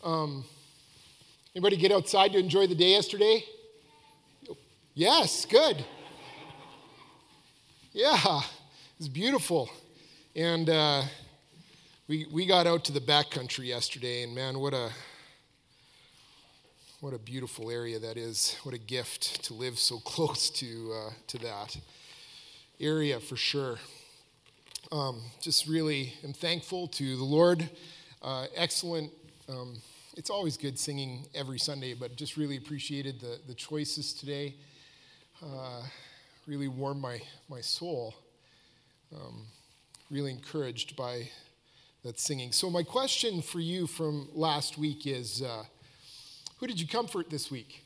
Anybody get outside to enjoy the day yesterday? Yes, good. Yeah, it was beautiful. And we got out to the backcountry yesterday, and man, what a beautiful area that is. What a gift to live so close to that area, for sure. Just really am thankful to the Lord. Excellent. It's always good singing every Sunday, but just really appreciated the choices today. Really warmed my soul. Really encouraged by that singing. So my question for you from last week is, who did you comfort this week?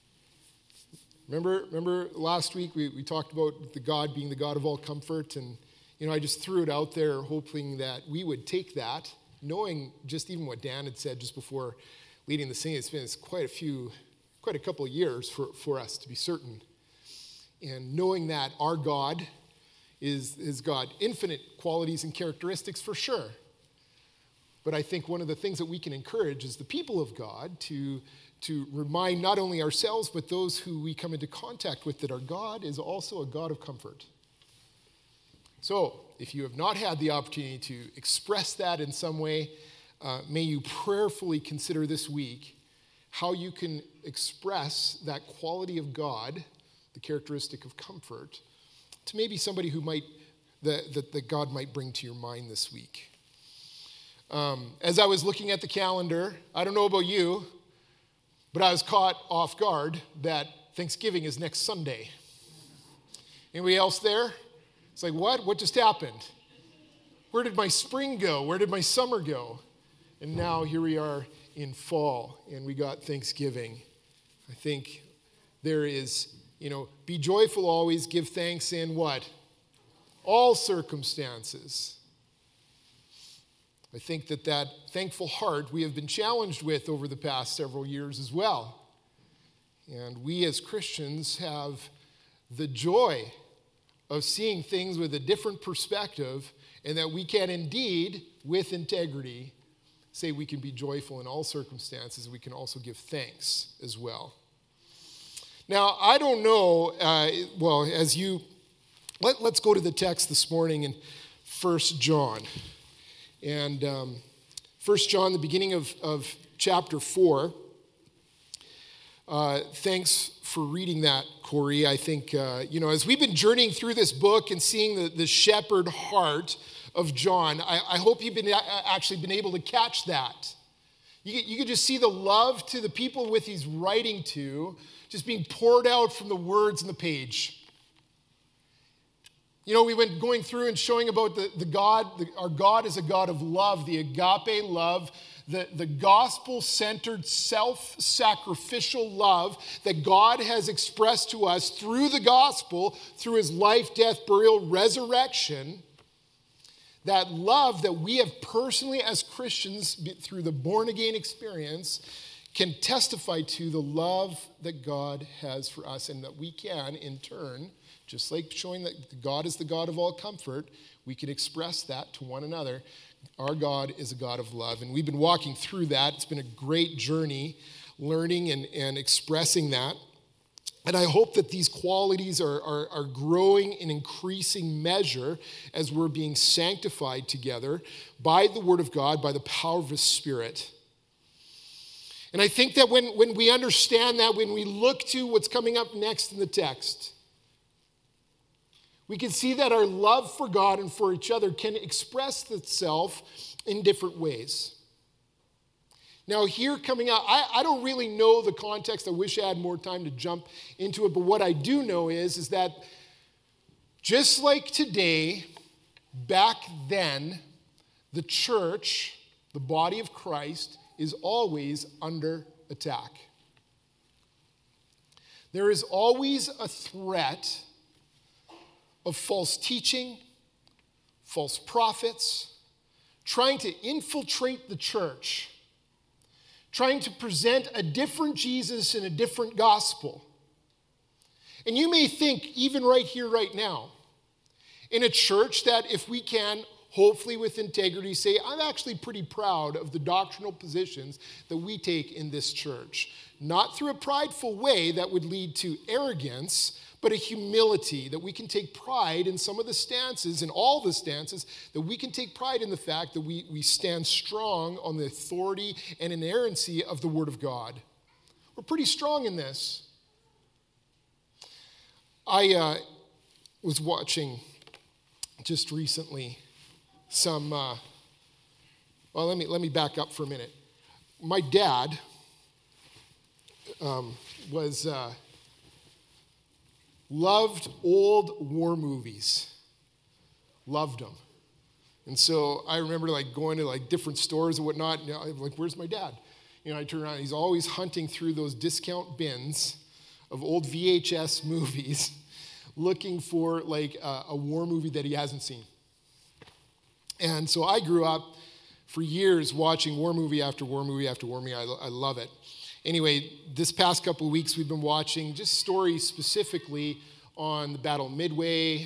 Remember last week we talked about the God being the God of all comfort, and I just threw it out there hoping that we would take that, knowing just even what Dan had said just before leading the singing. It's been quite a couple of years for us, to be certain. And knowing that our God is God, infinite qualities and characteristics for sure. But I think one of the things that we can encourage is the people of God to remind not only ourselves, but those who we come into contact with, that our God is also a God of comfort. So, if you have not had the opportunity to express that in some way, may you prayerfully consider this week how you can express that quality of God, the characteristic of comfort, to maybe somebody who that God might bring to your mind this week. As I was looking at the calendar, I don't know about you, but I was caught off guard that Thanksgiving is next Sunday. Anybody else there? It's like, what? What just happened? Where did my spring go? Where did my summer go? And now here we are in fall, and we got Thanksgiving. I think there is, be joyful always, give thanks in what? All circumstances. I think that thankful heart we have been challenged with over the past several years as well. And we as Christians have the joy of seeing things with a different perspective, and that we can indeed, with integrity, say we can be joyful in all circumstances. We can also give thanks as well. Now, I don't know, let's go to the text this morning in 1 John. And 1 John, the beginning of chapter 4. Thanks for reading that, Corey. I think, as we've been journeying through this book and seeing the shepherd heart of John, I hope you've actually been able to catch that. You could just see the love to the people with he's writing to just being poured out from the words in the page. We went going through and showing about the God, our God is a God of love, the agape love, the gospel-centered, self-sacrificial love that God has expressed to us through the gospel, through his life, death, burial, resurrection. That love that we have personally as Christians, through the born-again experience, can testify to the love that God has for us, and that we can, in turn, just like showing that God is the God of all comfort, we can express that to one another. Our God is a God of love. And we've been walking through that. It's been a great journey, learning and expressing that. And I hope that these qualities are growing in increasing measure as we're being sanctified together by the Word of God, by the power of His Spirit. And I think that when we understand that, when we look to what's coming up next in the text, we can see that our love for God and for each other can express itself in different ways. Now, here coming out, I don't really know the context. I wish I had more time to jump into it. But what I do know is that just like today, back then, the church, the body of Christ, is always under attack. There is always a threat of false teaching, false prophets, trying to infiltrate the church, trying to present a different Jesus and a different gospel. And you may think, even right here, right now, in a church, that if we can hopefully with integrity, say, I'm actually pretty proud of the doctrinal positions that we take in this church. Not through a prideful way that would lead to arrogance, but a humility, that we can take pride in some of the stances, in all the stances, that we can take pride in the fact that we stand strong on the authority and inerrancy of the Word of God. We're pretty strong in this. I was watching just recently some, let me back up for a minute. My dad loved old war movies. Loved them. And so I remember going to different stores and whatnot. And I'm like, where's my dad? I turn around, he's always hunting through those discount bins of old VHS movies looking for a war movie that he hasn't seen. And so I grew up for years watching war movie after war movie after war movie. I love it. Anyway, this past couple of weeks we've been watching just stories specifically on the Battle of Midway,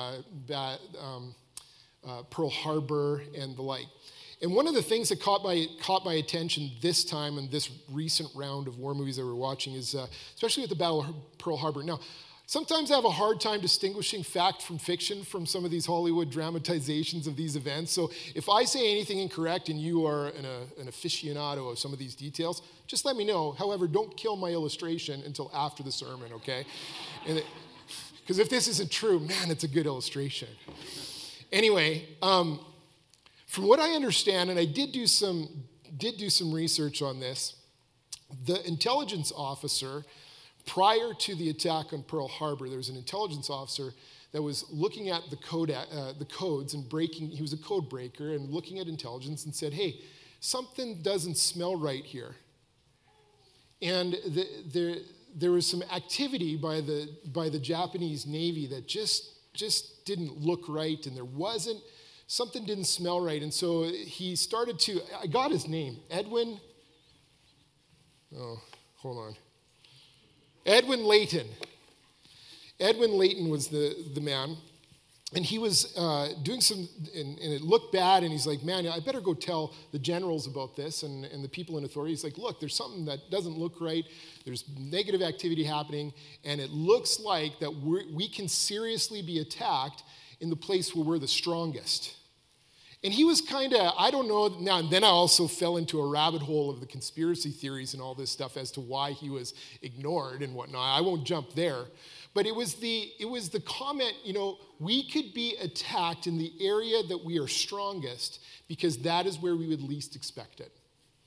Pearl Harbor, and the like. And one of the things that caught my attention this time in this recent round of war movies that we're watching is, especially with the Battle of Pearl Harbor. Now, sometimes I have a hard time distinguishing fact from fiction from some of these Hollywood dramatizations of these events. So if I say anything incorrect and you are an aficionado of some of these details, just let me know. However, don't kill my illustration until after the sermon, okay? Because if this isn't true, man, it's a good illustration. Anyway, from what I understand, and I did do some research on this, the intelligence officer, prior to the attack on Pearl Harbor, there was an intelligence officer that was looking at the codes and breaking. He was a code breaker and looking at intelligence and said, "Hey, something doesn't smell right here." And there was some activity by the Japanese Navy that just didn't look right, and something didn't smell right. And so he started to. I got his name, Edwin. Oh, hold on. Edwin Layton. Edwin Layton was the man, and he was doing some, and it looked bad, and he's like, man, I better go tell the generals about this and the people in authority. He's like, look, there's something that doesn't look right. There's negative activity happening, and it looks like that we can seriously be attacked in the place where we're the strongest. And he was kind of, I don't know, now and then I also fell into a rabbit hole of the conspiracy theories and all this stuff as to why he was ignored and whatnot. I won't jump there. But it was the comment, we could be attacked in the area that we are strongest because that is where we would least expect it.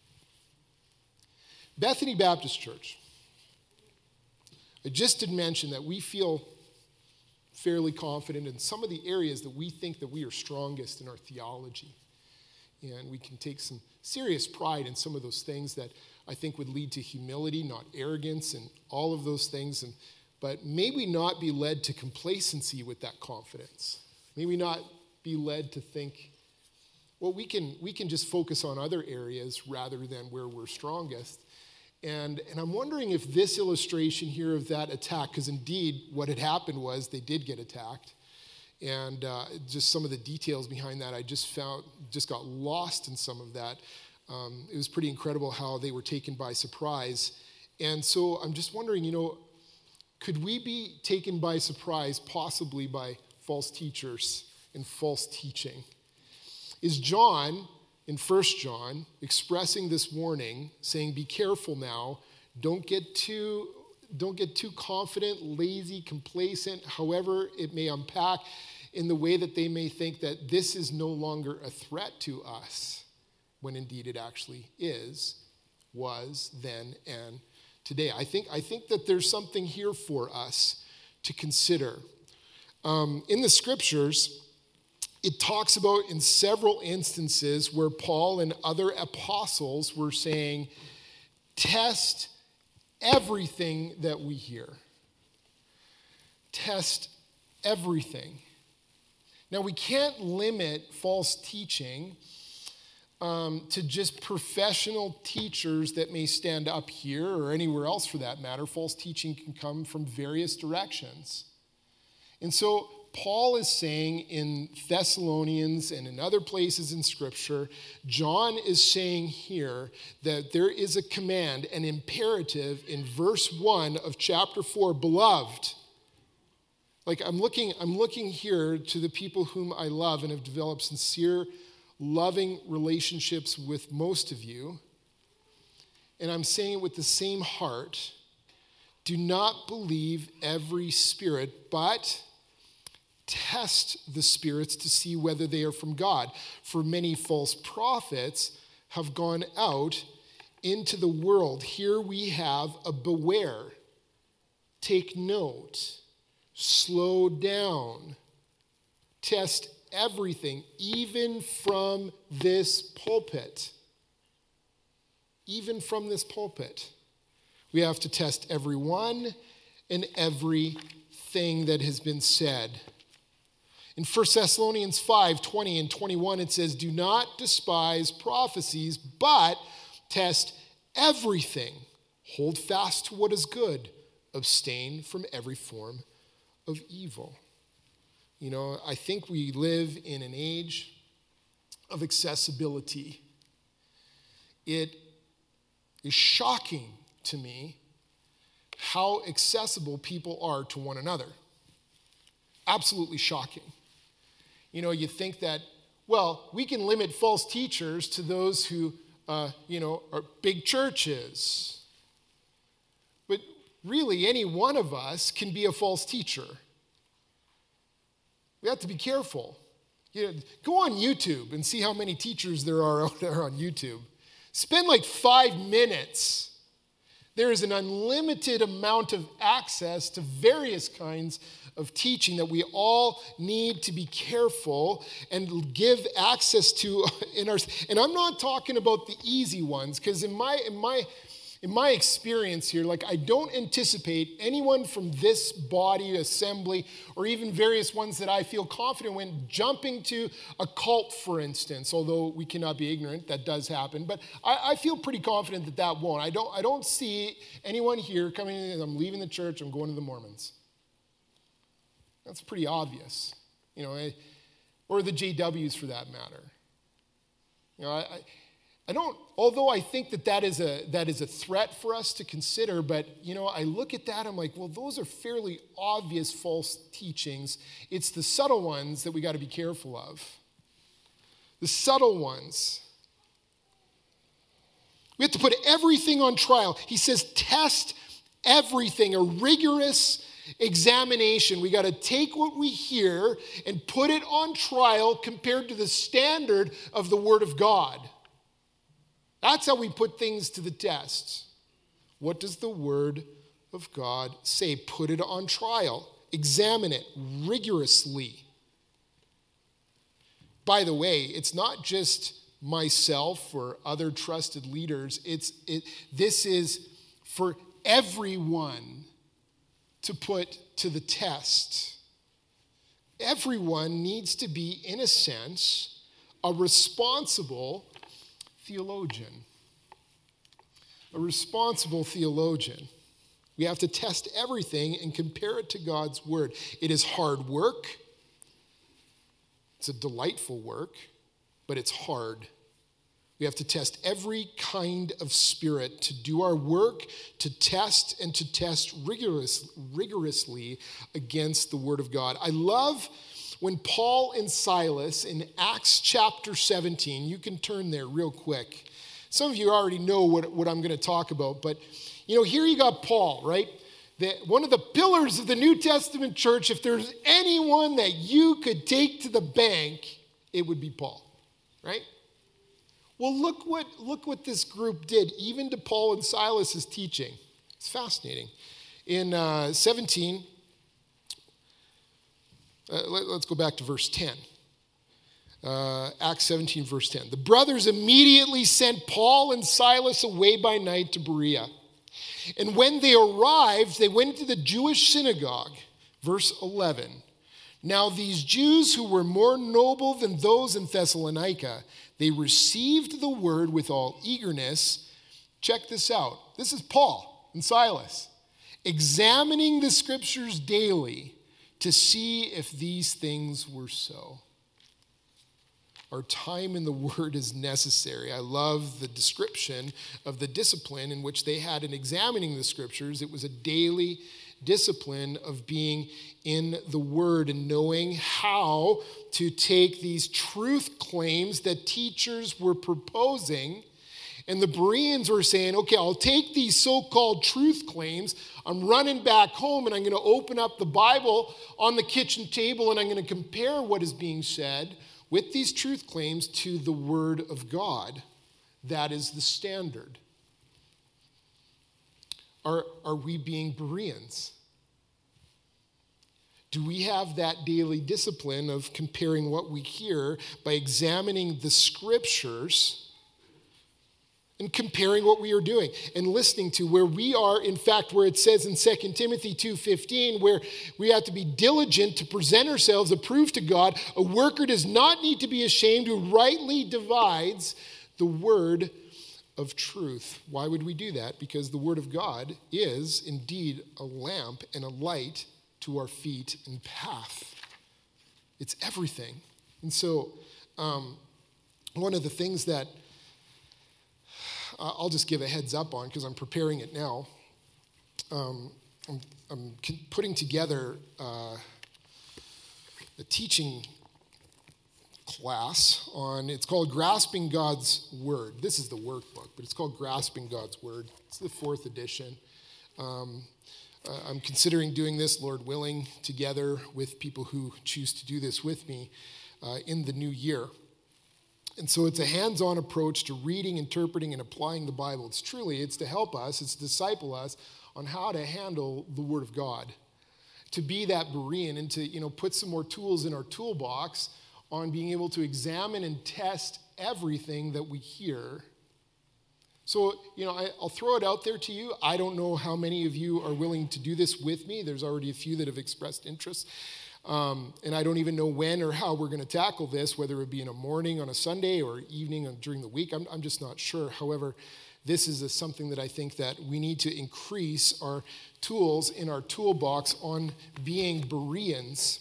Bethany Baptist Church. I just did mention that we feel fairly confident in some of the areas that we think that we are strongest in our theology. And we can take some serious pride in some of those things that I think would lead to humility, not arrogance, and all of those things. But may we not be led to complacency with that confidence. May we not be led to think, well, we can just focus on other areas rather than where we're strongest. And I'm wondering if this illustration here of that attack, because indeed what had happened was they did get attacked, and just some of the details behind that I just got lost in some of that. It was pretty incredible how they were taken by surprise. And so I'm just wondering, could we be taken by surprise possibly by false teachers and false teaching? Is John in 1 John, expressing this warning, saying, be careful now, don't get too confident, lazy, complacent, however it may unpack, in the way that they may think that this is no longer a threat to us, when indeed it actually is, was, then, and today. I think that there's something here for us to consider. In the scriptures, it talks about in several instances where Paul and other apostles were saying, test everything that we hear. Test everything. Now, we can't limit false teaching to just professional teachers that may stand up here or anywhere else for that matter. False teaching can come from various directions. And so Paul is saying in Thessalonians and in other places in Scripture, John is saying here that there is a command, an imperative in verse 1 of chapter 4, beloved. Like I'm looking here to the people whom I love and have developed sincere, loving relationships with most of you. And I'm saying it with the same heart. Do not believe every spirit, but test the spirits to see whether they are from God. For many false prophets have gone out into the world. Here we have a beware. Take note. Slow down. Test everything, even from this pulpit. Even from this pulpit. We have to test everyone and everything that has been said. In 1 Thessalonians 5, 20 and 21, it says, do not despise prophecies, but test everything. Hold fast to what is good. Abstain from every form of evil. You know, I think we live in an age of accessibility. It is shocking to me how accessible people are to one another. Absolutely shocking. You know, you think that, well, we can limit false teachers to those who, are big churches. But really, any one of us can be a false teacher. We have to be careful. You know, go on YouTube and see how many teachers there are out there on YouTube. Spend like 5 minutes. There is an unlimited amount of access to various kinds of teaching that we all need to be careful and give access to in our. And I'm not talking about the easy ones, because in my experience here, like I don't anticipate anyone from this body assembly or even various ones that I feel confident when jumping to a cult, for instance, although we cannot be ignorant, that does happen. But I feel pretty confident that won't. I don't see anyone here coming in and I'm leaving the church, I'm going to the Mormons. That's pretty obvious, you know, or the JWs for that matter. You know, I don't, although I think that is a threat for us to consider, but, you know, I look at that, I'm like, well, those are fairly obvious false teachings. It's the subtle ones that we got to be careful of. The subtle ones. We have to put everything on trial. He says, test everything, a rigorous examination. We got to take what we hear and put it on trial compared to the standard of the Word of God. That's how we put things to the test. What does the Word of God say? Put it on trial. Examine it rigorously. By the way, it's not just myself or other trusted leaders. This is for everyone to put to the test. Everyone needs to be, in a sense, a responsible theologian. A responsible theologian. We have to test everything and compare it to God's word. It is hard work. It's a delightful work, but it's hard. We have to test every kind of spirit to do our work, to test and to test rigorously against the word of God. I love when Paul and Silas in Acts chapter 17, you can turn there real quick. Some of you already know what I'm going to talk about, but you know, here you got Paul, right? One of the pillars of the New Testament church. If there's anyone that you could take to the bank, it would be Paul, right? Well, look what this group did, even to Paul and Silas's teaching. It's fascinating. In 17, let's go back to verse 10. Acts 17, verse 10. The brothers immediately sent Paul and Silas away by night to Berea. And when they arrived, they went to the Jewish synagogue. Verse 11. Now these Jews who were more noble than those in Thessalonica, they received the word with all eagerness. Check this out. This is Paul and Silas. Examining the scriptures daily to see if these things were so. Our time in the Word is necessary. I love the description of the discipline in which they had in examining the Scriptures. It was a daily discipline of being in the Word and knowing how to take these truth claims that teachers were proposing. And the Bereans were saying, okay, I'll take these so-called truth claims. I'm running back home and I'm going to open up the Bible on the kitchen table and I'm going to compare what is being said with these truth claims to the Word of God. That is the standard. Are we being Bereans? Do we have that daily discipline of comparing what we hear by examining the Scriptures and comparing what we are doing and listening to where we are, in fact, where it says in 2 Timothy 2:15, where we have to be diligent to present ourselves approved to God. A worker does not need to be ashamed who rightly divides the word of truth. Why would we do that? Because the word of God is indeed a lamp and a light to our feet and path. It's everything. And so one of the things that I'll just give a heads up on because I'm preparing it now. I'm putting together a teaching class on, it's called Grasping God's Word. This is the workbook, but it's called Grasping God's Word. It's the 4th edition. I'm considering doing this, Lord willing, together with people who choose to do this with me in the new year. And so it's a hands-on approach to reading, interpreting, and applying the Bible. It's to help us, it's to disciple us on how to handle the Word of God, to be that Berean and to, put some more tools in our toolbox on being able to examine and test everything that we hear. So, I'll throw it out there to you. I don't know how many of you are willing to do this with me. There's already a few that have expressed interest. And I don't even know when or how we're going to tackle this, whether it be in a morning on a Sunday or evening during the week. I'm just not sure. However, this is something that I think that we need to increase our tools in our toolbox on being Bereans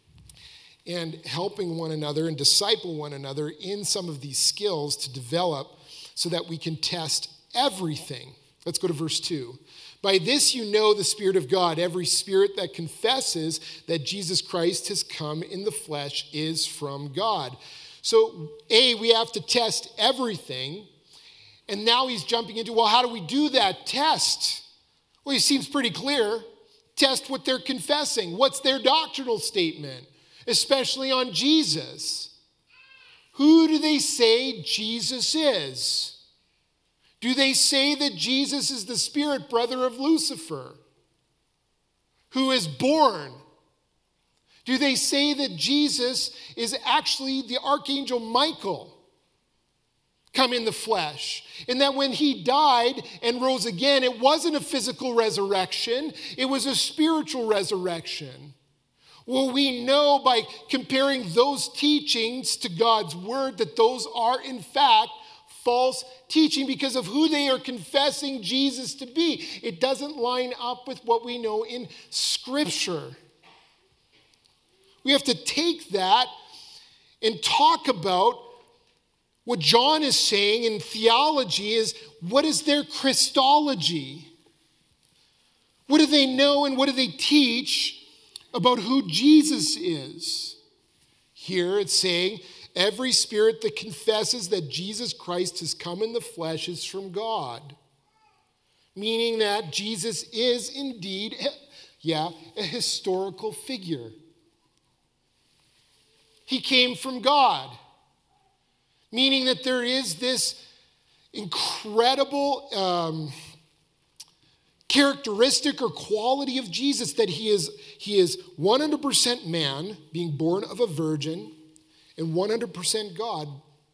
and helping one another and disciple one another in some of these skills to develop so that we can test everything. Let's go to verse 2. By this you know the Spirit of God. Every spirit that confesses that Jesus Christ has come in the flesh is from God. So, we have to test everything. And now he's jumping into, well, how do we do that test? Well, it seems pretty clear. Test what they're confessing. What's their doctrinal statement? Especially on Jesus. Who do they say Jesus is? Do they say that Jesus is the spirit brother of Lucifer, who is born? Do they say that Jesus is actually the archangel Michael, come in the flesh? And that when he died and rose again, it wasn't a physical resurrection, it was a spiritual resurrection. Well, we know by comparing those teachings to God's word that those are in fact false teaching because of who they are confessing Jesus to be. It doesn't line up with what we know in Scripture. We have to take that and talk about what John is saying in theology is, what is their Christology? What do they know and what do they teach about who Jesus is? Here it's saying, every spirit that confesses that Jesus Christ has come in the flesh is from God. Meaning that Jesus is indeed, a historical figure. He came from God. Meaning that there is this incredible characteristic or quality of Jesus that he is 100% man, being born of a virgin, and 100% God.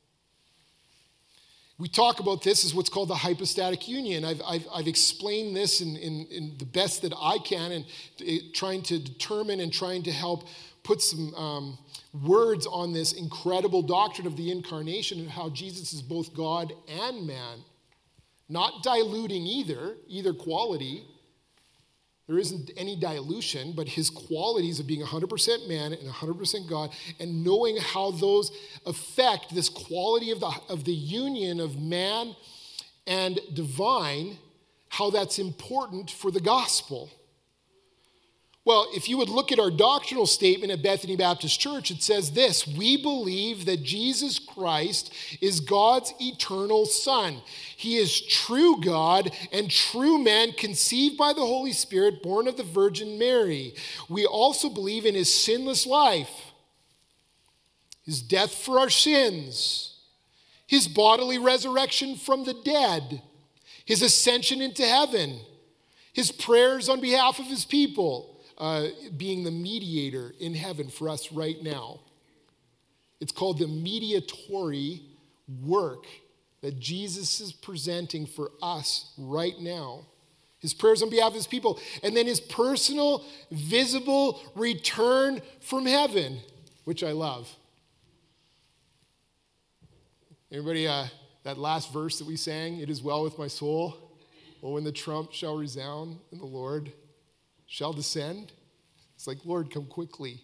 We talk about this as what's called the hypostatic union. I've explained this in the best that I can and trying to determine and trying to help put some words on this incredible doctrine of the incarnation and how Jesus is both God and man. Not diluting either quality. There isn't any dilution, but his qualities of being 100% man and 100% God, and knowing how those affect this quality of the union of man and divine, how that's important for the gospel. Well, if you would look at our doctrinal statement at Bethany Baptist Church, it says this: we believe that Jesus Christ is God's eternal Son. He is true God and true man, conceived by the Holy Spirit, born of the Virgin Mary. We also believe in his sinless life, his death for our sins, his bodily resurrection from the dead, his ascension into heaven, his prayers on behalf of his people, being the mediator in heaven for us right now. It's called the mediatory work that Jesus is presenting for us right now. His prayers on behalf of his people. And then his personal, visible return from heaven, which I love. Everybody, that last verse that we sang, "It is well with my soul. Oh, when the trump shall resound and the Lord shall descend." It's like, Lord, come quickly.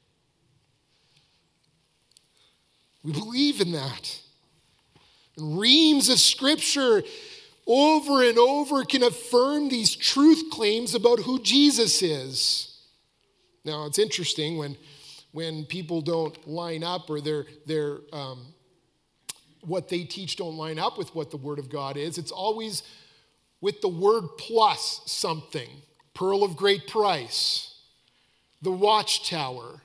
We believe in that. And reams of scripture over and over can affirm these truth claims about who Jesus is. Now, it's interesting when people don't line up, or their what they teach don't line up with what the Word of God is. It's always with the word plus something. Pearl of great price. The Watchtower.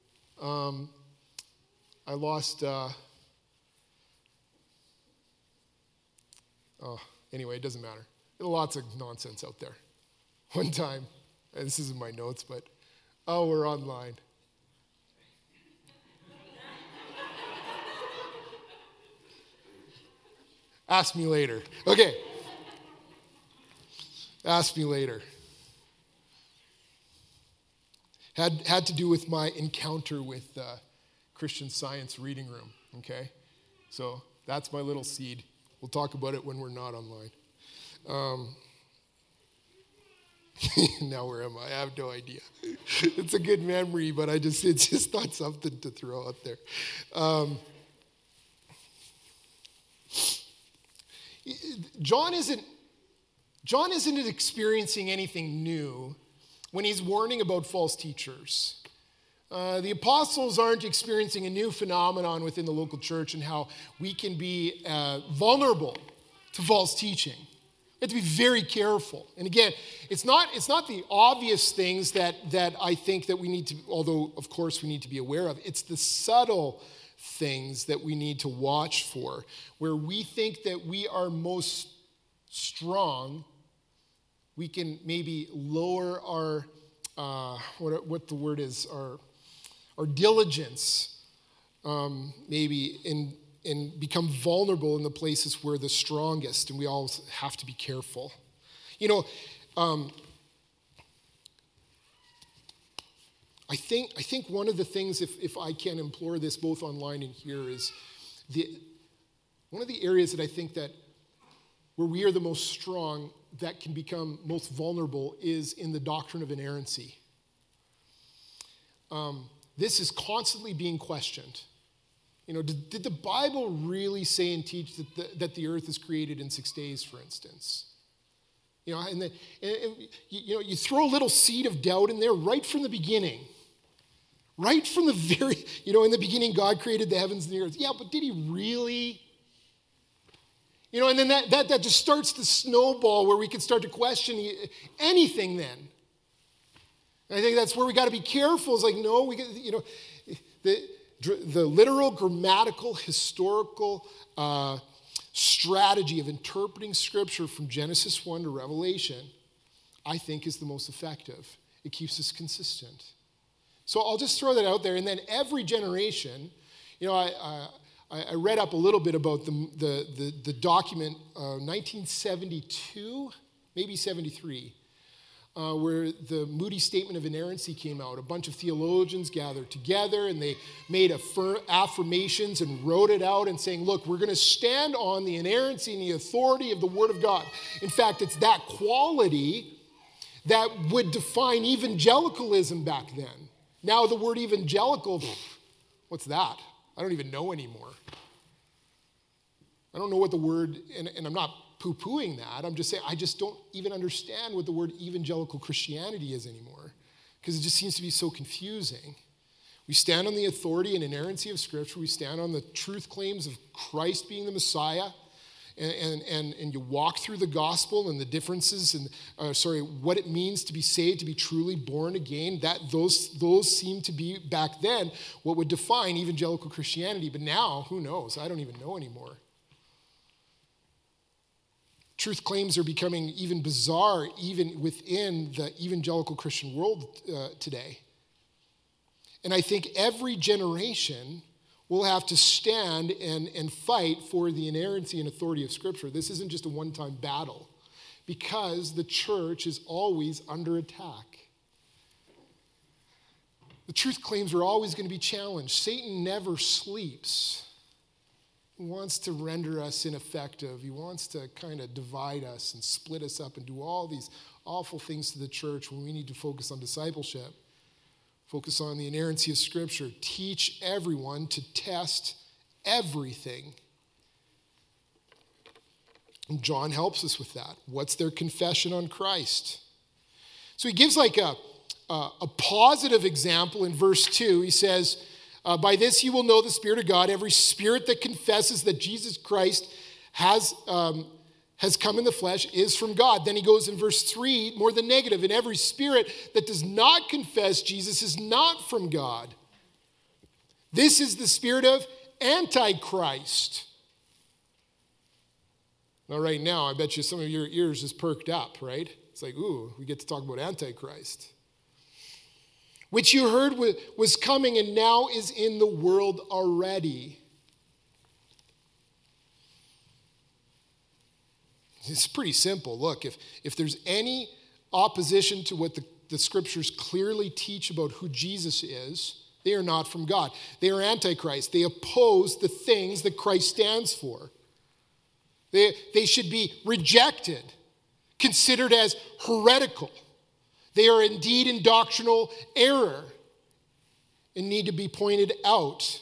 I lost... anyway, it doesn't matter. There's lots of nonsense out there. One time, and this isn't my notes, but, we're online. Ask me later. Okay. Ask me later. Had to do with my encounter with Christian Science reading room, okay? So that's my little seed. We'll talk about it when we're not online. Now where am I? I have no idea. It's a good memory, but it's just not something to throw out there. John isn't experiencing anything new when he's warning about false teachers. The apostles aren't experiencing a new phenomenon within the local church and how we can be vulnerable to false teaching. We have to be very careful. And again, it's not the obvious things that I think that we need to, although of course we need to be aware of. It's the subtle things that we need to watch for, where we think that we are most strong. We can maybe lower our what the word is, our diligence, maybe and become vulnerable in the places where the strongest, and we all have to be careful. You know, I think one of the things, if I can implore this both online and here, is one of the areas that I think that where we are the most strong, that can become most vulnerable, is in the doctrine of inerrancy. This is constantly being questioned. You know, did the Bible really say and teach that the earth is created in 6 days, for instance? You know, and you throw a little seed of doubt in there right from the beginning. Right from the very, in the beginning God created the heavens and the earth. Yeah, but did he really? You know, and then that just starts the snowball where we can start to question anything then. And I think that's where we got to be careful. It's like, no, the literal, grammatical, historical strategy of interpreting Scripture from Genesis 1 to Revelation, I think, is the most effective. It keeps us consistent. So I'll just throw that out there. And then every generation, I read up a little bit about the document, 1972, maybe 73, where the Moody Statement of Inerrancy came out. A bunch of theologians gathered together, and they made affirmations and wrote it out and saying, look, we're going to stand on the inerrancy and the authority of the Word of God. In fact, it's that quality that would define evangelicalism back then. Now the word evangelical, what's that? I don't even know anymore. I don't know what the word, and I'm not poo-pooing that. I'm just saying I just don't even understand what the word evangelical Christianity is anymore, because it just seems to be so confusing. We stand on the authority and inerrancy of Scripture. We stand on the truth claims of Christ being the Messiah. And you walk through the gospel and the differences and what it means to be saved, to be truly born again. Those seem to be back then what would define evangelical Christianity. But now, who knows? I don't even know anymore. Truth claims are becoming even bizarre, even within the evangelical Christian world today. And I think every generation will have to stand and fight for the inerrancy and authority of Scripture. This isn't just a one-time battle, because the church is always under attack. The truth claims are always going to be challenged. Satan never sleeps. He wants to render us ineffective. He wants to kind of divide us and split us up and do all these awful things to the church when we need to focus on discipleship. Focus on the inerrancy of Scripture. Teach everyone to test everything. And John helps us with that. What's their confession on Christ? So he gives like a positive example in verse 2. He says, by this you will know the Spirit of God. Every spirit that confesses that Jesus Christ has come in the flesh is from God. Then he goes in verse 3, more than negative. And every spirit that does not confess Jesus is not from God. This is the spirit of Antichrist. Now, right now, I bet you some of your ears just perked up, right? It's like, ooh, we get to talk about Antichrist. Which you heard was coming and now is in the world already. It's pretty simple. Look, if there's any opposition to what the Scriptures clearly teach about who Jesus is, they are not from God. They are Antichrist. They oppose the things that Christ stands for. They should be rejected, considered as heretical. They are indeed in doctrinal error and need to be pointed out.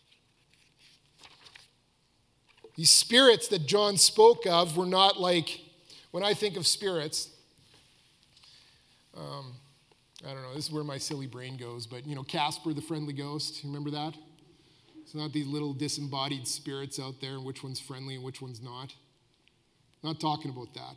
These spirits that John spoke of were not like, when I think of spirits, I don't know, this is where my silly brain goes, but Casper the Friendly Ghost, you remember that? It's not these little disembodied spirits out there and which one's friendly and which one's not. Not talking about that.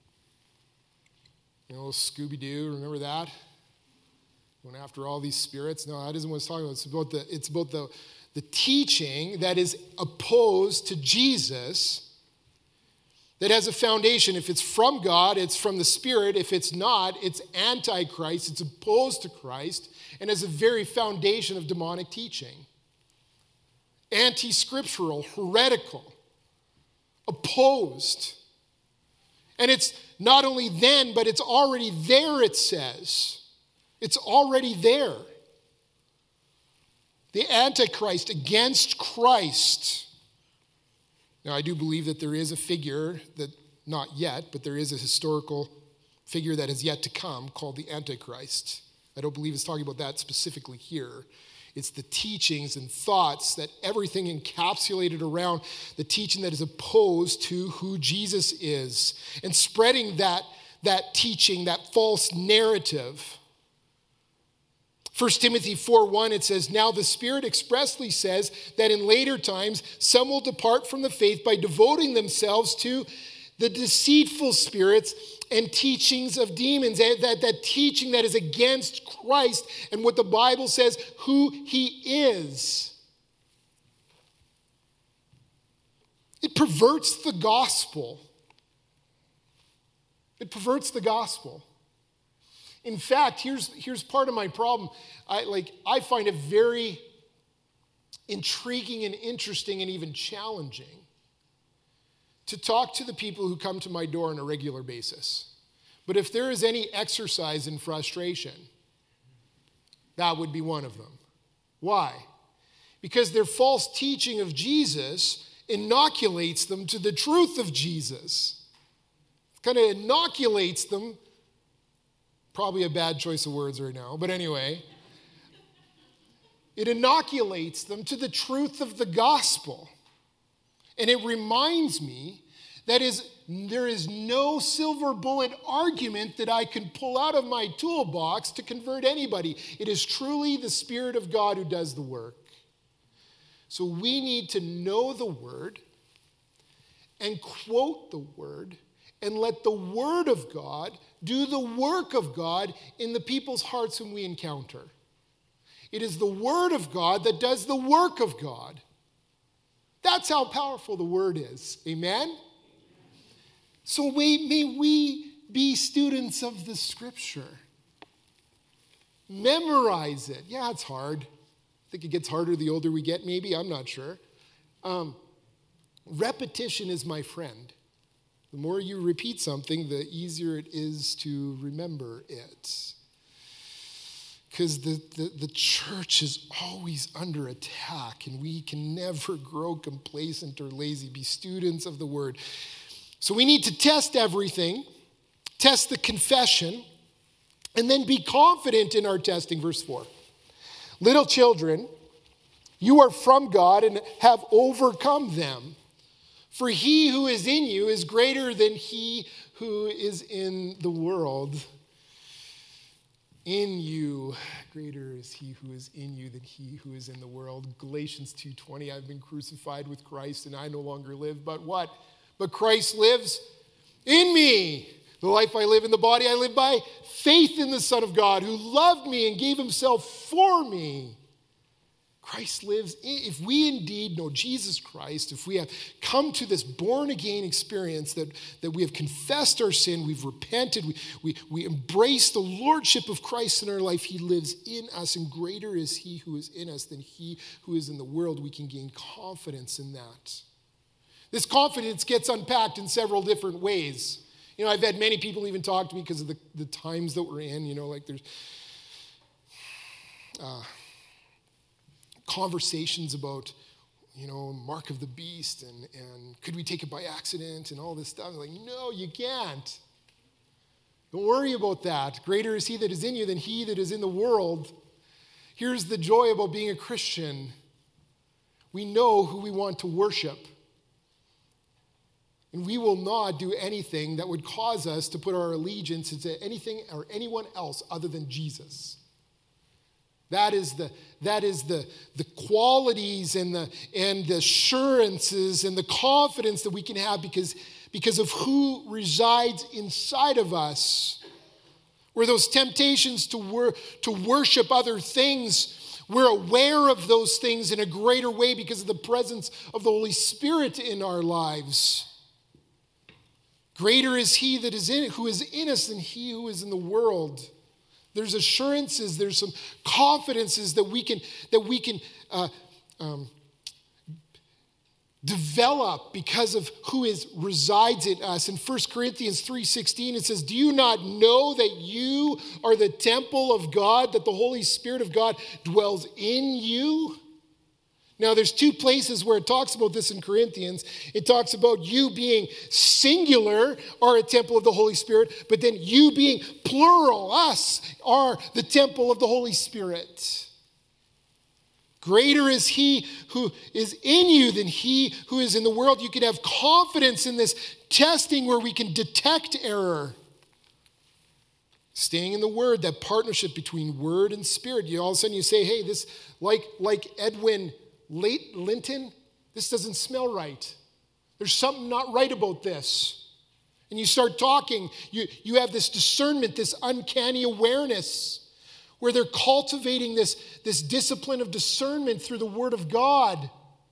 Scooby-Doo, remember that? Going after all these spirits? No, that isn't what it's talking about. It's about the teaching that is opposed to Jesus, that has a foundation. If it's from God, it's from the Spirit. If it's not, it's Antichrist. It's opposed to Christ and has a very foundation of demonic teaching. Anti-scriptural, heretical, opposed. And it's not only then, but it's already there, it says. It's already there. The Antichrist against Christ. Now, I do believe that there is a figure that, not yet, but there is a historical figure that is yet to come called the Antichrist. I don't believe it's talking about that specifically here. It's the teachings and thoughts that everything encapsulated around the teaching that is opposed to who Jesus is. And spreading that teaching, that false narrative. 1 Timothy 4:1, it says, now the Spirit expressly says that in later times some will depart from the faith by devoting themselves to the deceitful spirits and teachings of demons, that teaching that is against Christ and what the Bible says who he is. It perverts the gospel. It perverts the gospel. In fact, here's part of my problem. I find it very intriguing and interesting and even challenging to talk to the people who come to my door on a regular basis. But if there is any exercise in frustration, that would be one of them. Why? Because their false teaching of Jesus inoculates them to the truth of Jesus. It kind of inoculates them Probably a bad choice of words right now, but anyway. It inoculates them to the truth of the gospel. And it reminds me that there is no silver bullet argument that I can pull out of my toolbox to convert anybody. It is truly the Spirit of God who does the work. So we need to know the Word and quote the Word and let the Word of God do the work of God in the people's hearts whom we encounter. It is the Word of God that does the work of God. That's how powerful the Word is. Amen? So may we be students of the Scripture. Memorize it. Yeah, it's hard. I think it gets harder the older we get, maybe. I'm not sure. Repetition is my friend. The more you repeat something, the easier it is to remember it. Because the church is always under attack, and we can never grow complacent or lazy. Be students of the Word. So we need to test everything, test the confession, and then be confident in our testing. Verse 4. Little children, you are from God and have overcome them. For he who is in you is greater than he who is in the world. In you, greater is he who is in you than he who is in the world. Galatians 2:20, I've been crucified with Christ and I no longer live, but what? But Christ lives in me. The life I live in the body, I live by faith in the Son of God who loved me and gave himself for me. Christ lives if we indeed know Jesus Christ, if we have come to this born-again experience that we have confessed our sin, we've repented, we embrace the lordship of Christ in our life, he lives in us, and greater is he who is in us than he who is in the world. We can gain confidence in that. This confidence gets unpacked in several different ways. You know, I've had many people even talk to me because of the times that we're in, you know, like there's conversations about, you know, mark of the beast and could we take it by accident and all this stuff. I'm like, no, you can't. Don't worry about that. Greater is he that is in you than he that is in the world. Here's the joy about being a Christian. We know who we want to worship. And we will not do anything that would cause us to put our allegiance into anything or anyone else other than Jesus. That is the qualities and the assurances and the confidence that we can have because of who resides inside of us. Where those temptations to worship other things, we're aware of those things in a greater way because of the presence of the Holy Spirit in our lives. Greater is he that is in who is in us than he who is in the world. There's assurances, there's some confidences that we can develop because of who resides in us. In 1 Corinthians 3:16, it says, do you not know that you are the temple of God, that the Holy Spirit of God dwells in you? Now, there's two places where it talks about this in Corinthians. It talks about you being singular, are a temple of the Holy Spirit, but then you being plural, us, are the temple of the Holy Spirit. Greater is he who is in you than he who is in the world. You can have confidence in this testing where we can detect error. Staying in the Word, that partnership between Word and Spirit. All of a sudden you say, hey, this, like Edwin Linton, this doesn't smell right. There's something not right about this. And you start talking, you have this discernment, this uncanny awareness, where they're cultivating this discipline of discernment through the Word of God.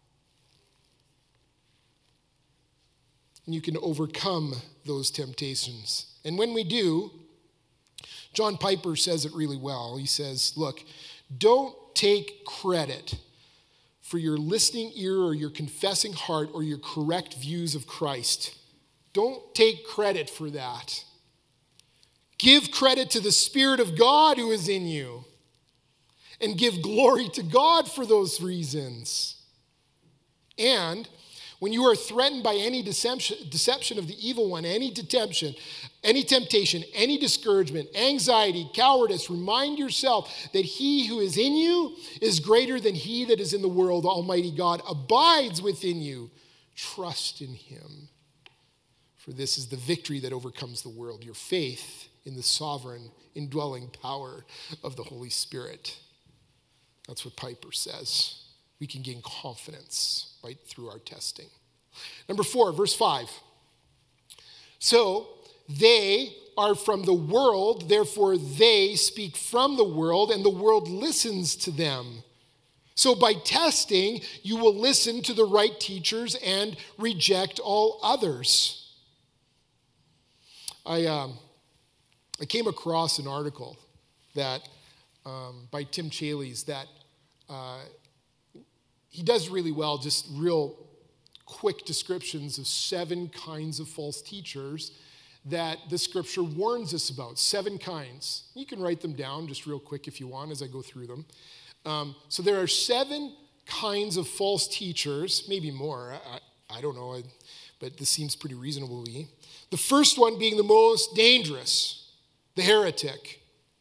And you can overcome those temptations. And when we do, John Piper says it really well. He says, look, don't take credit for your listening ear or your confessing heart or your correct views of Christ. Don't take credit for that. Give credit to the Spirit of God who is in you. And give glory to God for those reasons. And When you are threatened by any deception of the evil one, any temptation, any discouragement, anxiety, cowardice, remind yourself that he who is in you is greater than he that is in the world. Almighty God abides within you. Trust in him. For this is the victory that overcomes the world, your faith in the sovereign, indwelling power of the Holy Spirit. That's what Piper says. We can gain confidence right through our testing. Number 4, verse 5. So they are from the world, therefore they speak from the world, and the world listens to them. So by testing, you will listen to the right teachers and reject all others. I came across an article that by Tim Challies that he does really well, just real quick descriptions of 7 kinds of false teachers that the scripture warns us about. 7 kinds. You can write them down just real quick if you want as I go through them. So there are 7 kinds of false teachers, maybe more, I don't know, but this seems pretty reasonable to me. The first one being the most dangerous, the heretic.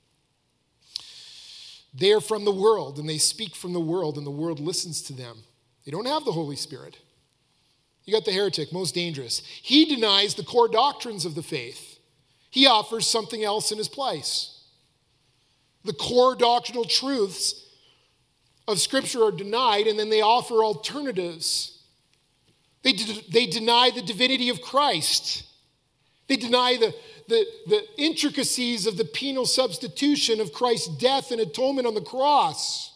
They are from the world, and they speak from the world, and the world listens to them. They don't have the Holy Spirit. You got the heretic, most dangerous. He denies the core doctrines of the faith. He offers something else in his place. The core doctrinal truths of Scripture are denied, and then they offer alternatives. They deny the divinity of Christ. They deny the intricacies of the penal substitution of Christ's death and atonement on the cross.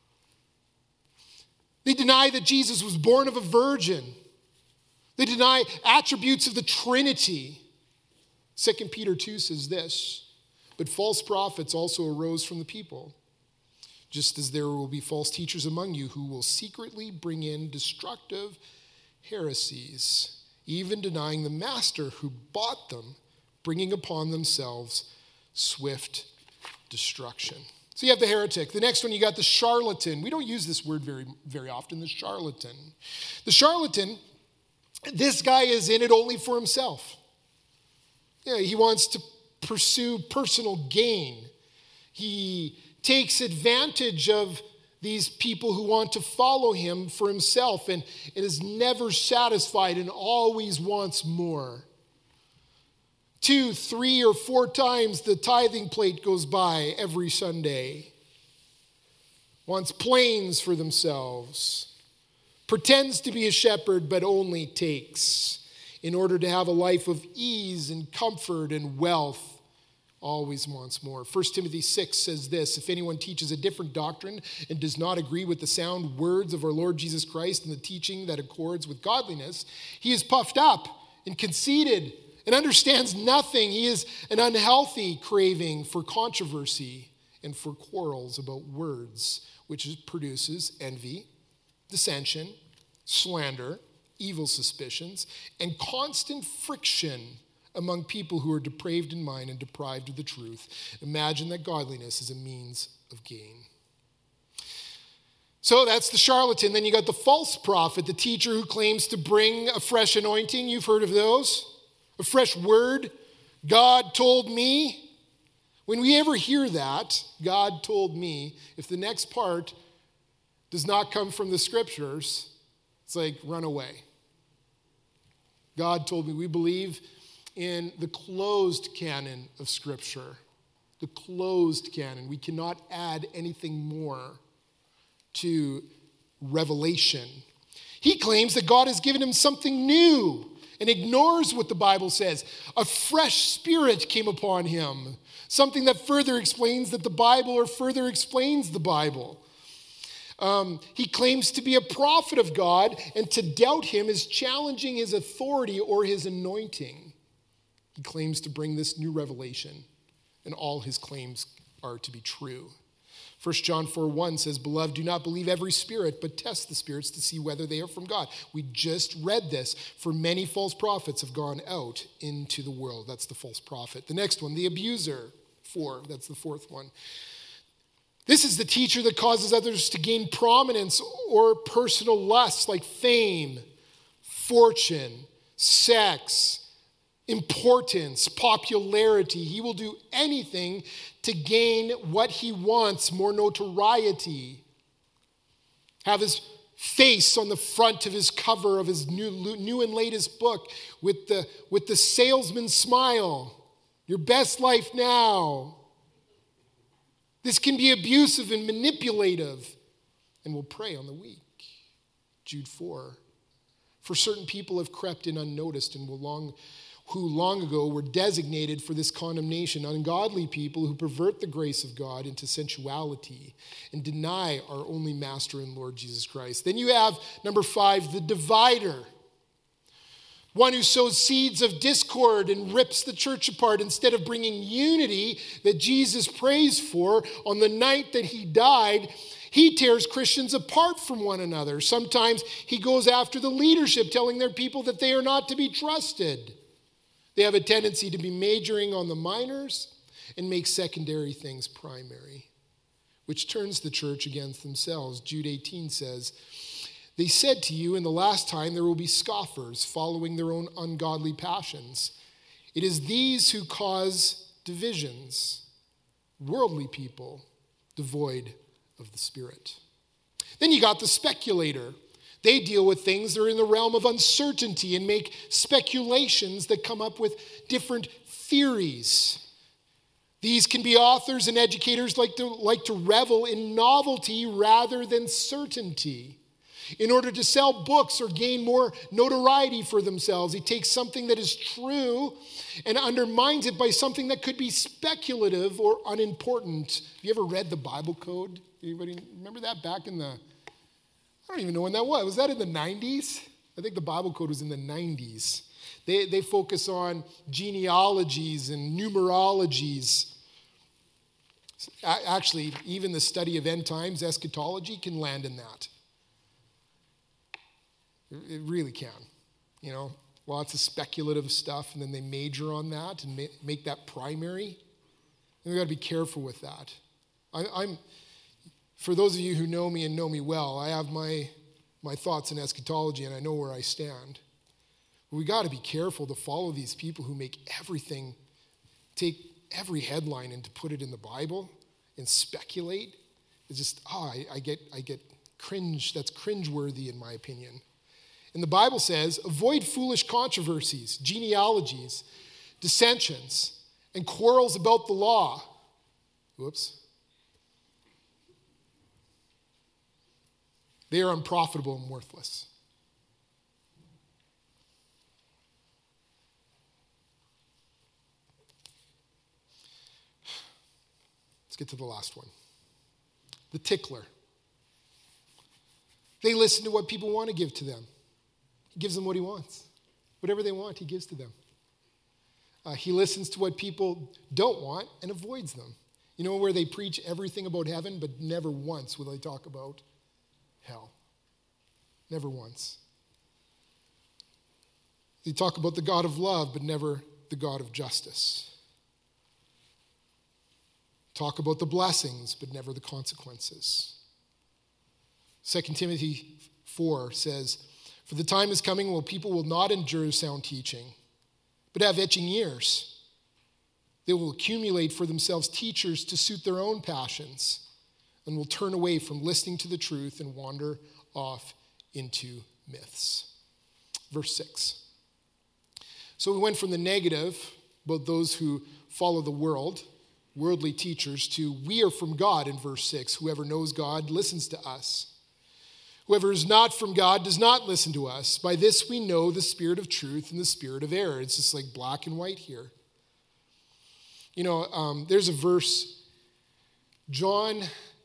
They deny that Jesus was born of a virgin. They deny attributes of the Trinity. 2 Peter 2 says this, but false prophets also arose from the people, just as there will be false teachers among you who will secretly bring in destructive heresies, even denying the master who bought them, bringing upon themselves swift destruction. So you have the heretic. The next one, you got the charlatan. We don't use this word very, very often, the charlatan. The charlatan, this guy is in it only for himself. Yeah, he wants to pursue personal gain. He takes advantage of these people who want to follow him for himself and is never satisfied and always wants more. 2, 3, or 4 times the tithing plate goes by every Sunday. Wants planes for themselves. Pretends to be a shepherd but only takes in order to have a life of ease and comfort and wealth. Always wants more. 1 Timothy 6 says this, if anyone teaches a different doctrine and does not agree with the sound words of our Lord Jesus Christ and the teaching that accords with godliness, he is puffed up and conceited and understands nothing. He is an unhealthy craving for controversy and for quarrels about words, which produces envy, dissension, slander, evil suspicions, and constant friction among people who are depraved in mind and deprived of the truth. Imagine that godliness is a means of gain. So that's the charlatan. Then you got the false prophet, the teacher who claims to bring a fresh anointing. You've heard of those. A fresh word. God told me. When we ever hear that, God told me, if the next part does not come from the scriptures, it's like run away. God told me. We believe in the closed canon of Scripture. The closed canon. We cannot add anything more to revelation. He claims that God has given him something new and ignores what the Bible says. A fresh spirit came upon him. Something that further explains that the Bible or further explains the Bible. He claims to be a prophet of God, and to doubt him is challenging his authority or his anointing. He claims to bring this new revelation, and all his claims are to be true. 1 John 4:1 says, beloved, do not believe every spirit, but test the spirits to see whether they are from God. We just read this. For many false prophets have gone out into the world. That's the false prophet. The next one, the abuser. 4, that's the 4th one. This is the teacher that causes others to gain prominence or personal lusts like fame, fortune, sex, importance, popularity. He will do anything to gain what he wants, more notoriety. Have his face on the front of his cover of his new and latest book with the salesman's smile. Your best life now. This can be abusive and manipulative and will prey on the weak. Jude 4. For certain people have crept in unnoticed and who long ago were designated for this condemnation, ungodly people who pervert the grace of God into sensuality and deny our only Master and Lord Jesus Christ. Then you have, number 5, the divider. One who sows seeds of discord and rips the church apart instead of bringing unity that Jesus prays for on the night that he died. He tears Christians apart from one another. Sometimes he goes after the leadership, telling their people that they are not to be trusted. They have a tendency to be majoring on the minors and make secondary things primary, which turns the church against themselves. Jude 18 says, they said to you, in the last time there will be scoffers following their own ungodly passions. It is these who cause divisions, worldly people devoid of the Spirit. Then you got the speculator. They deal with things that are in the realm of uncertainty and make speculations that come up with different theories. These can be authors and educators like to revel in novelty rather than certainty. In order to sell books or gain more notoriety for themselves, he takes something that is true and undermines it by something that could be speculative or unimportant. Have you ever read the Bible Code? Anybody remember that back in the, I don't even know when that was. Was that in the 90s? I think the Bible Code was in the 90s. They focus on genealogies and numerologies. Actually, even the study of end times, eschatology, can land in that. It really can. You know, lots of speculative stuff, and then they major on that and make that primary. And we've got to be careful with that. For those of you who know me and know me well, I have my thoughts in eschatology, and I know where I stand. But we got to be careful to follow these people who make everything, take every headline and to put it in the Bible and speculate. It's just, I get cringe. That's cringeworthy in my opinion. And the Bible says, avoid foolish controversies, genealogies, dissensions, and quarrels about the law. Whoops. They are unprofitable and worthless. Let's get to the last one. The tickler. They listen to what people want to give to them. He gives them what he wants. Whatever they want, he gives to them. He listens to what people don't want and avoids them. You know, where they preach everything about heaven, but never once will they talk about hell. Never once. They talk about the God of love, but never the God of justice. Talk about the blessings, but never the consequences. 2 Timothy 4 says, for the time is coming when people will not endure sound teaching, but have itching ears. They will accumulate for themselves teachers to suit their own passions and will turn away from listening to the truth and wander off into myths. Verse 6. So we went from the negative about those who follow the world, worldly teachers, to we are from God in verse 6. Whoever knows God listens to us. Whoever is not from God does not listen to us. By this we know the spirit of truth and the spirit of error. It's just like black and white here. You know, there's a verse, John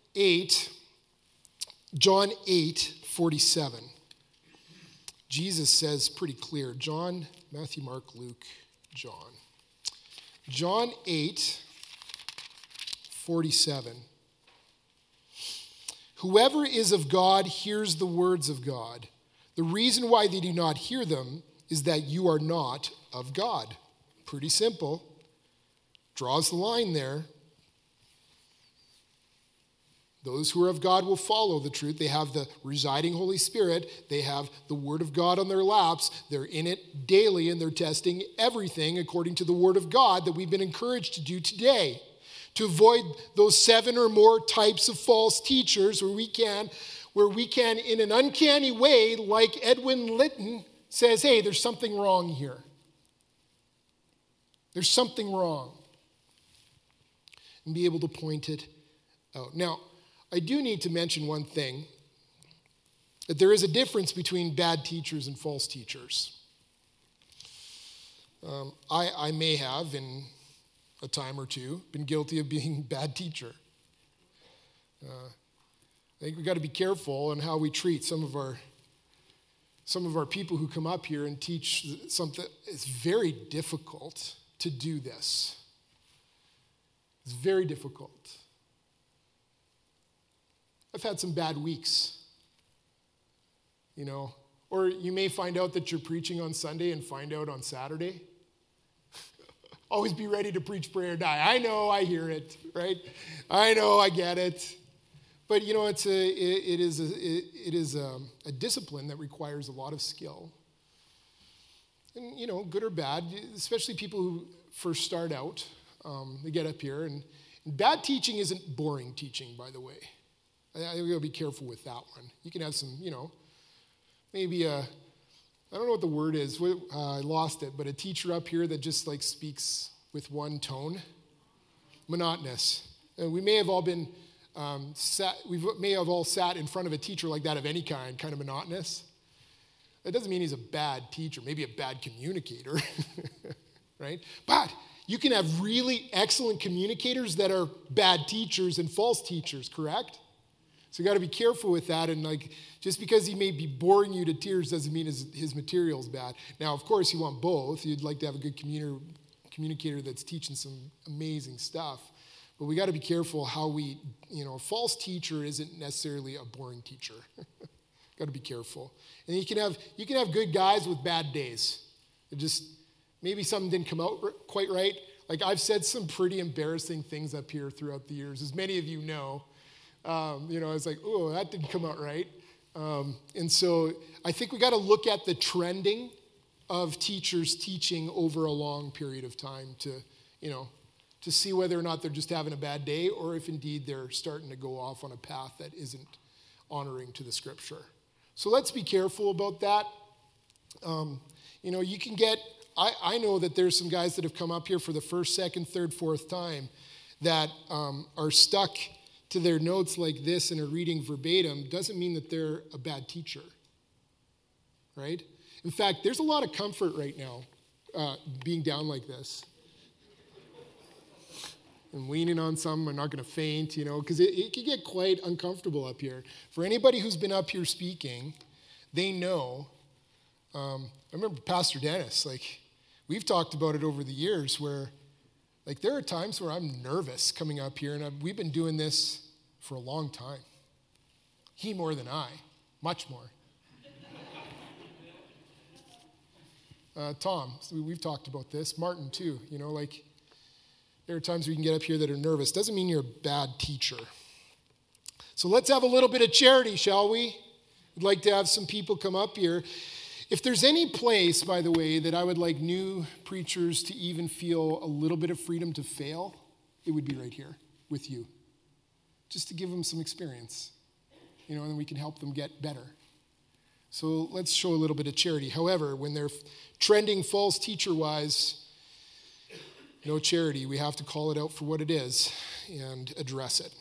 8:47. Jesus says pretty clear. John, Matthew, Mark, Luke, John. John 8:47. Whoever is of God hears the words of God. The reason why they do not hear them is that you are not of God. Pretty simple. Draws the line there. Those who are of God will follow the truth. They have the residing Holy Spirit. They have the Word of God on their laps. They're in it daily, and they're testing everything according to the Word of God that we've been encouraged to do today. To avoid those 7 or more types of false teachers where we can, in an uncanny way, like Edwin Litton says, hey, there's something wrong here. There's something wrong. And be able to point it out. Now, I do need to mention one thing, that there is a difference between bad teachers and false teachers. I may have, in a time or two, been guilty of being a bad teacher. I think we've got to be careful on how we treat some of our people who come up here and teach something. It's very difficult to do this. It's very difficult. I've had some bad weeks, or you may find out that you're preaching on Sunday and find out on Saturday. Always be ready to preach, pray, or die. I know, I hear it, right? I know, I get it. But it is a discipline that requires a lot of skill. And good or bad, especially people who first start out, they get up here. And bad teaching isn't boring teaching, by the way. I think we'll be careful with that one. You can have some, maybe I don't know what the word is. I lost it, but a teacher up here that just speaks with one tone. Monotonous. And we may have all been sat in front of a teacher like that of any kind of monotonous. That doesn't mean he's a bad teacher, maybe a bad communicator, right? But you can have really excellent communicators that are bad teachers and false teachers, correct? So you got to be careful with that, and just because he may be boring you to tears doesn't mean his material's bad. Now, of course, you want both. You'd like to have a good communicator that's teaching some amazing stuff. But we got to be careful how we, a false teacher isn't necessarily a boring teacher. Got to be careful. And you can have good guys with bad days. It just maybe something didn't come out quite right. I've said some pretty embarrassing things up here throughout the years, as many of you know. I was like, oh, that didn't come out right. And so I think we got to look at the trending of teachers teaching over a long period of time to see whether or not they're just having a bad day or if indeed they're starting to go off on a path that isn't honoring to the Scripture. So let's be careful about that. You can get, I know that there's some guys that have come up here for the first, second, third, fourth time that are stuck to their notes like this and are reading verbatim. Doesn't mean that they're a bad teacher, right? In fact, there's a lot of comfort right now being down like this. And leaning on something, I'm not going to faint, because it can get quite uncomfortable up here. For anybody who's been up here speaking, they know. I remember Pastor Dennis, we've talked about it over the years where, there are times where I'm nervous coming up here, and we've been doing this for a long time. He more than I, much more. Tom, we've talked about this. Martin, too, there are times where you can get up here that are nervous. Doesn't mean you're a bad teacher. So let's have a little bit of charity, shall we? We'd like to have some people come up here. If there's any place, by the way, that I would like new preachers to even feel a little bit of freedom to fail, it would be right here with you. Just to give them some experience, and then we can help them get better. So let's show a little bit of charity. However, when they're trending false teacher-wise, no charity. We have to call it out for what it is and address it.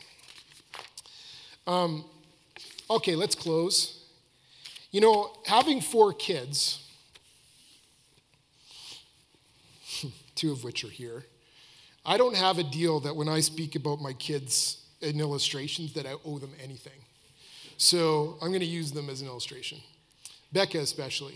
Okay, let's close. Having 4 kids, 2 of which are here, I don't have a deal that when I speak about my kids in illustrations that I owe them anything. So I'm going to use them as an illustration. Becca especially.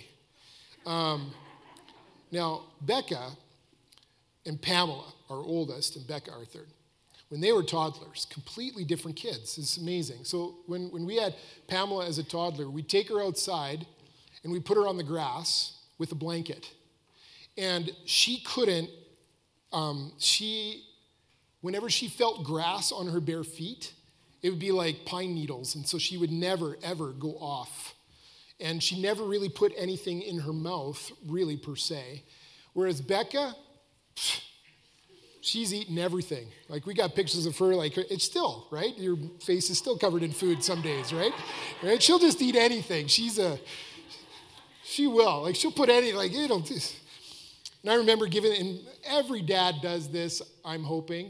Now, Becca and Pamela, our oldest, and Becca, our third, when they were toddlers, completely different kids. It's amazing. So when we had Pamela as a toddler, we'd take her outside and we'd put her on the grass with a blanket. And she couldn't, whenever she felt grass on her bare feet, it would be like pine needles. And so she would never, ever go off. And she never really put anything in her mouth, really, per se. Whereas Becca, she's eaten everything. Like, we got pictures of her, like, it's still, right? Your face is still covered in food some days, right? Right? She'll just eat anything. She will. Like, she'll put any, like, you know. And I remember giving, and every dad does this, I'm hoping.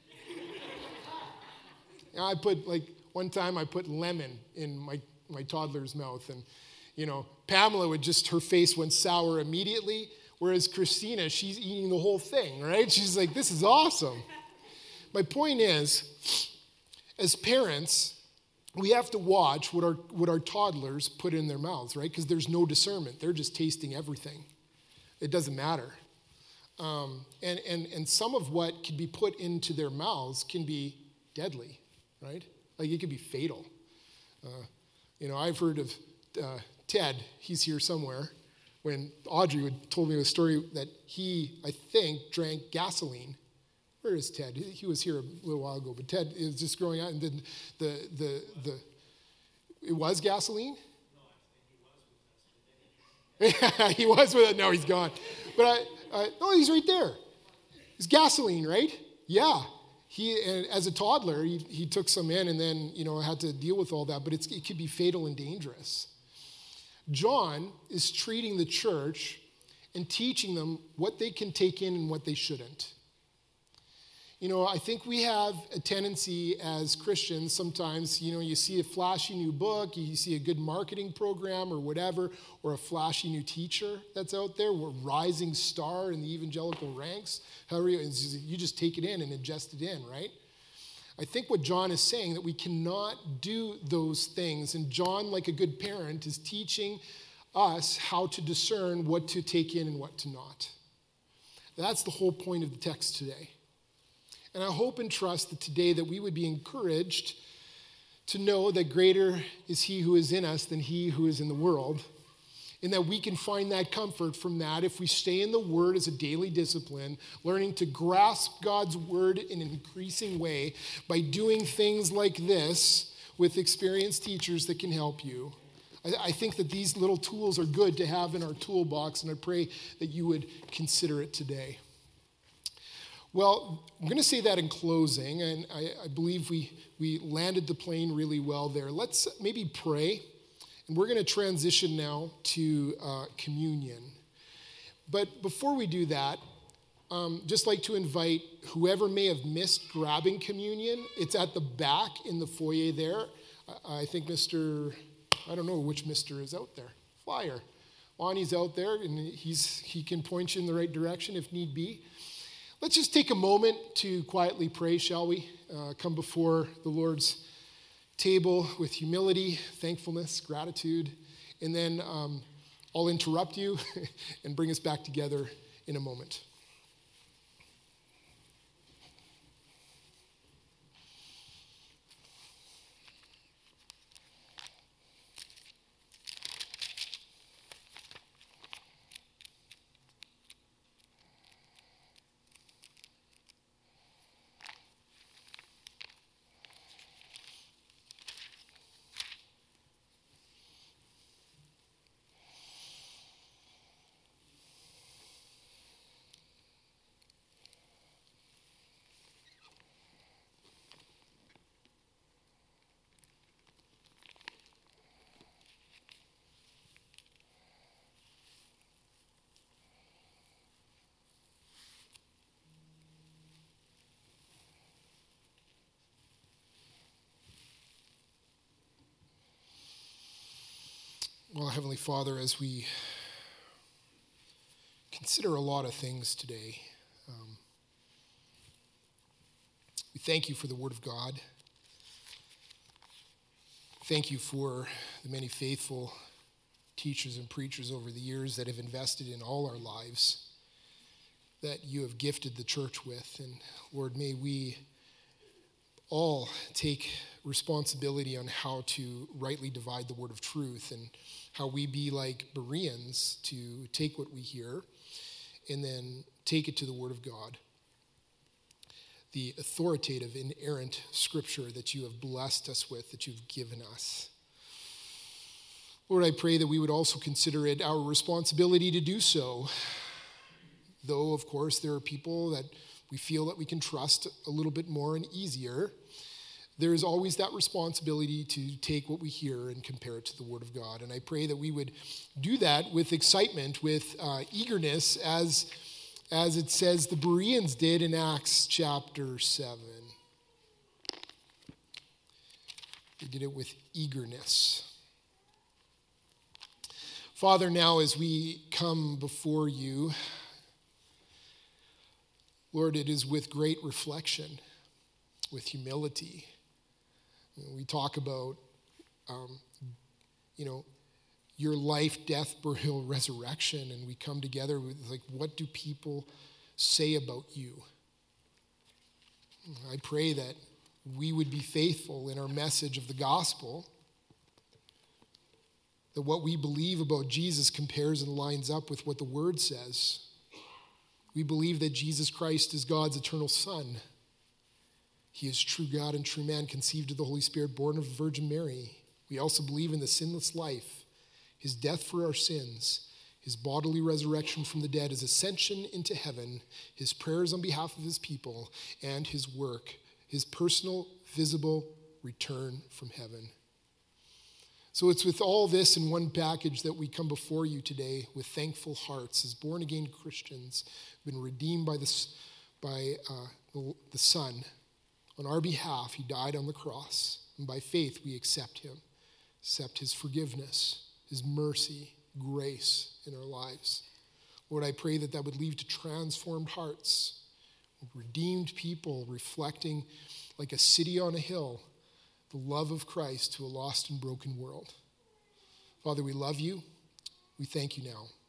And I put, like, one time I put lemon in my toddler's mouth. And, you know, Pamela would just, her face went sour immediately. Whereas Christina, she's eating the whole thing, right? She's like, this is awesome. My point is, as parents, we have to watch what our toddlers put in their mouths, right? Because there's no discernment. They're just tasting everything. It doesn't matter. And some of what can be put into their mouths can be deadly, right? Like, it could be fatal. You know, I've heard of Ted. He's here somewhere. When Audrey told me a story that he, I think, drank gasoline. Where is Ted? He was here a little while ago, but Ted is just growing out, and then it was gasoline? No, he was with us. No, he's gone. But he's right there. It's gasoline, right? Yeah. He, as a toddler, he took some in and then, you know, had to deal with all that, but it could be fatal and dangerous. John is treating the church and teaching them what they can take in and what they shouldn't. You know, I think we have a tendency as Christians sometimes, you know, you see a flashy new book, you see a good marketing program or whatever, or a flashy new teacher that's out there, or a rising star in the evangelical ranks. However, you just take it in and ingest it in, right? I think what John is saying, that we cannot do those things. And John, like a good parent, is teaching us how to discern what to take in and what to not. That's the whole point of the text today. And I hope and trust that today that we would be encouraged to know that greater is he who is in us than he who is in the world. And that we can find that comfort from that if we stay in the Word as a daily discipline, learning to grasp God's Word in an increasing way by doing things like this with experienced teachers that can help you. I think that these little tools are good to have in our toolbox, and I pray that you would consider it today. Well, I'm going to say that in closing, and I believe we landed the plane really well there. Let's maybe pray. And we're going to transition now to communion. But before we do that, just like to invite whoever may have missed grabbing communion. It's at the back in the foyer there. I think I don't know which Mr. is out there. Flyer. Lonnie's out there, and he can point you in the right direction if need be. Let's just take a moment to quietly pray, shall we? Come before the Lord's table with humility, thankfulness, gratitude, and then I'll interrupt you and bring us back together in a moment. Well, Heavenly Father, as we consider a lot of things today, we thank you for the Word of God. Thank you for the many faithful teachers and preachers over the years that have invested in all our lives, that you have gifted the church with. And Lord, may we all take responsibility on how to rightly divide the word of truth, and how we be like Bereans to take what we hear and then take it to the Word of God. the authoritative, inerrant scripture that you have blessed us with, that you've given us. Lord, I pray that we would also consider it our responsibility to do so. Though, of course, there are people that we feel that we can trust a little bit more and easier, there is always that responsibility to take what we hear and compare it to the Word of God. And I pray that we would do that with excitement, with eagerness, as it says the Bereans did in Acts chapter 7. They did it with eagerness. Father, now as we come before you, Lord, it is with great reflection, with humility. We talk about, your life, death, burial, resurrection, and we come together with, what do people say about you? I pray that we would be faithful in our message of the gospel, that what we believe about Jesus compares and lines up with what the Word says. We believe that Jesus Christ is God's eternal Son. He is true God and true man, conceived of the Holy Spirit, born of the Virgin Mary. We also believe in the sinless life, his death for our sins, his bodily resurrection from the dead, his ascension into heaven, his prayers on behalf of his people, and his work, his personal, visible return from heaven. So it's with all this in one package that we come before you today with thankful hearts as born-again Christians, been redeemed by the Son. On our behalf, he died on the cross, and by faith we accept him, accept his forgiveness, his mercy, grace in our lives. Lord, I pray that would lead to transformed hearts, redeemed people reflecting like a city on a hill the love of Christ to a lost and broken world. Father, we love you. We thank you now.